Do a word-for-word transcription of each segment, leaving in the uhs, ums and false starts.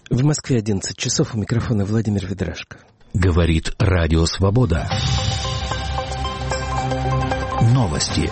В Москве одиннадцать часов, у микрофона Владимир Ведрашко. Говорит Радио Свобода. Новости.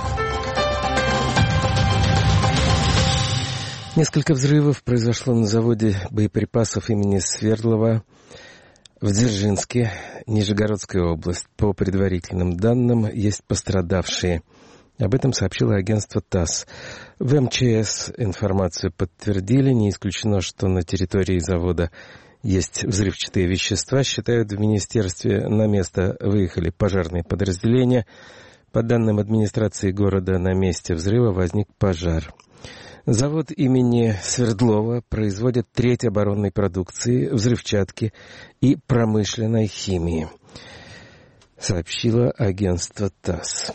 Несколько взрывов произошло на заводе боеприпасов имени Свердлова в Дзержинске, Нижегородская область. По предварительным данным, есть пострадавшие. Об этом сообщило агентство ТАСС. В эм че эс информацию подтвердили. Не исключено, что на территории завода есть взрывчатые вещества. Считают в министерстве, на место выехали пожарные подразделения. По данным администрации города, на месте взрыва возник пожар. Завод имени Свердлова производит треть оборонной продукции, взрывчатки и промышленной химии, сообщило агентство ТАСС.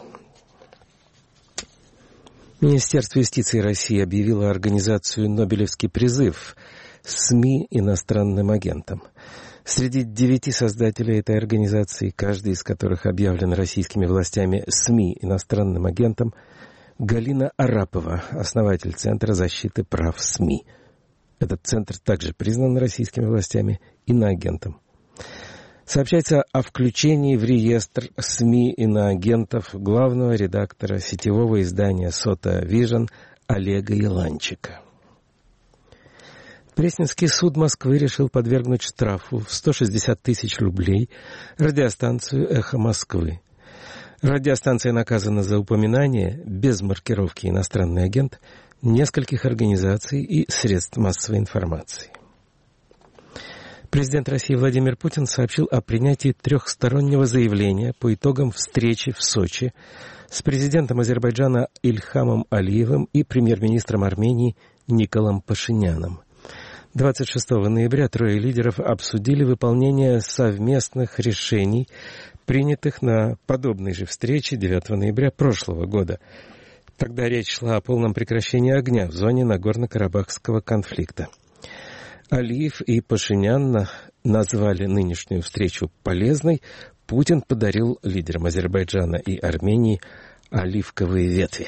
Министерство юстиции России объявило организацию «Нобелевский призыв» СМИ иностранным агентам. Среди девяти создателей этой организации, каждый из которых объявлен российскими властями СМИ иностранным агентом, Галина Арапова, основатель Центра защиты прав СМИ. Этот центр также признан российскими властями иноагентом. Сообщается о включении в реестр СМИ иноагентов главного редактора сетевого издания «Сота Вижн» Олега Еланчика. Пресненский суд Москвы решил подвергнуть штрафу в сто шестьдесят тысяч рублей радиостанцию «Эхо Москвы». Радиостанция наказана за упоминание, без маркировки «иностранный агент», нескольких организаций и средств массовой информации. Президент России Владимир Путин сообщил о принятии трехстороннего заявления по итогам встречи в Сочи с президентом Азербайджана Ильхамом Алиевым и премьер-министром Армении Николом Пашиняном. двадцать шестого ноября трое лидеров обсудили выполнение совместных решений, принятых на подобной же встрече девятого ноября прошлого года. Тогда речь шла о полном прекращении огня в зоне Нагорно-Карабахского конфликта. Алиев и Пашинян назвали нынешнюю встречу полезной. Путин подарил лидерам Азербайджана и Армении оливковые ветви.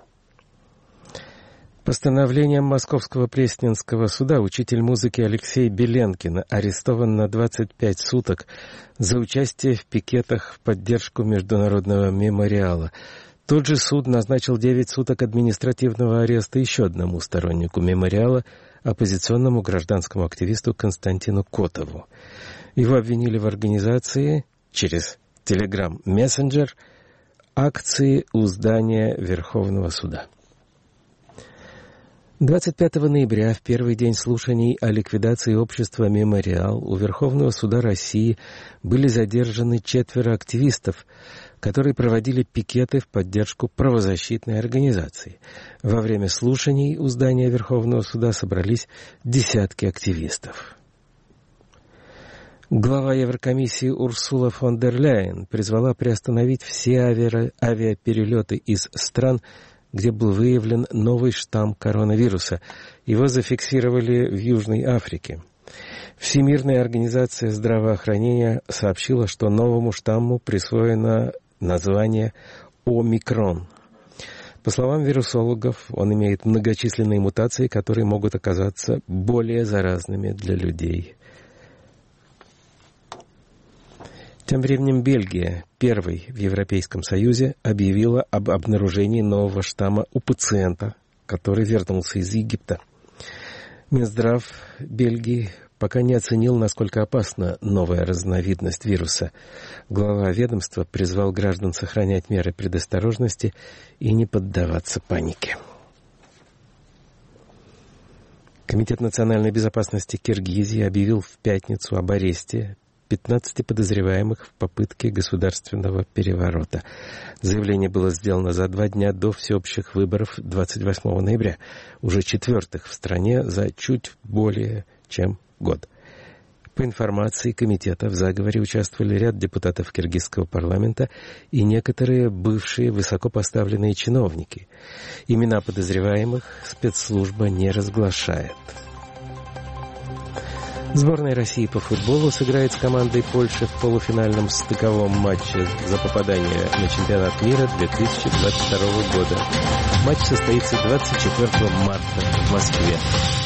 Постановлением Московского Пресненского суда учитель музыки Алексей Беленкин арестован на двадцать пять суток за участие в пикетах в поддержку Международного мемориала. Тот же суд назначил девять суток административного ареста еще одному стороннику мемориала, оппозиционному гражданскому активисту Константину Котову. Его обвинили в организации через Telegram-мессенджер акции у здания Верховного суда. двадцать пятого ноября, в первый день слушаний о ликвидации общества «Мемориал», у Верховного суда России были задержаны четверо активистов, которые проводили пикеты в поддержку правозащитной организации. Во время слушаний у здания Верховного суда собрались десятки активистов. Глава Еврокомиссии Урсула фон дер Ляйен призвала приостановить все ави... авиаперелеты из стран, где был выявлен новый штамм коронавируса. Его зафиксировали в Южной Африке. Всемирная организация здравоохранения сообщила, что новому штамму присвоено название «Омикрон». По словам вирусологов, он имеет многочисленные мутации, которые могут оказаться более заразными для людей. Тем временем Бельгия, первой в Европейском Союзе, объявила об обнаружении нового штамма у пациента, который вернулся из Египта. Минздрав Бельгии пока не оценил, насколько опасна новая разновидность вируса. Глава ведомства призвал граждан сохранять меры предосторожности и не поддаваться панике. Комитет национальной безопасности Киргизии объявил в пятницу об аресте пятнадцати подозреваемых в попытке государственного переворота. Заявление было сделано за два дня до всеобщих выборов двадцать восьмого ноября, уже четвертых в стране за чуть более чем год. По информации комитета, в заговоре участвовали ряд депутатов киргизского парламента и некоторые бывшие высокопоставленные чиновники. Имена подозреваемых спецслужба не разглашает. Сборная России по футболу сыграет с командой Польши в полуфинальном стыковом матче за попадание на чемпионат мира две тысячи двадцать второго года. Матч состоится двадцать четвертого марта в Москве.